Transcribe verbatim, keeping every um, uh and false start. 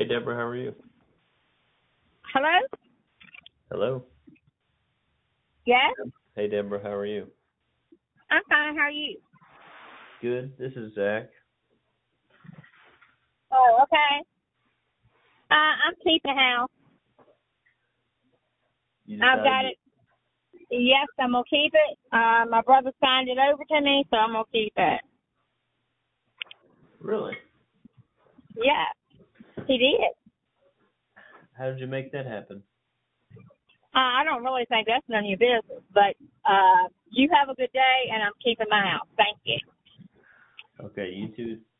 Hey Deborah, how are you? Hello? Hello. Yes? Hey Deborah, how are you? I'm fine. How are you? Good. This is Zach. Oh, okay. Uh, I'm keeping house. You I've decided got it. Yes, I'm going to keep it. Uh, my brother signed it over to me, so I'm going to keep it. Really? Yeah, he did. How did you make that happen? Uh, I don't really think that's none of your business, but uh, you have a good day, and I'm keeping my house. Thank you. Okay, you two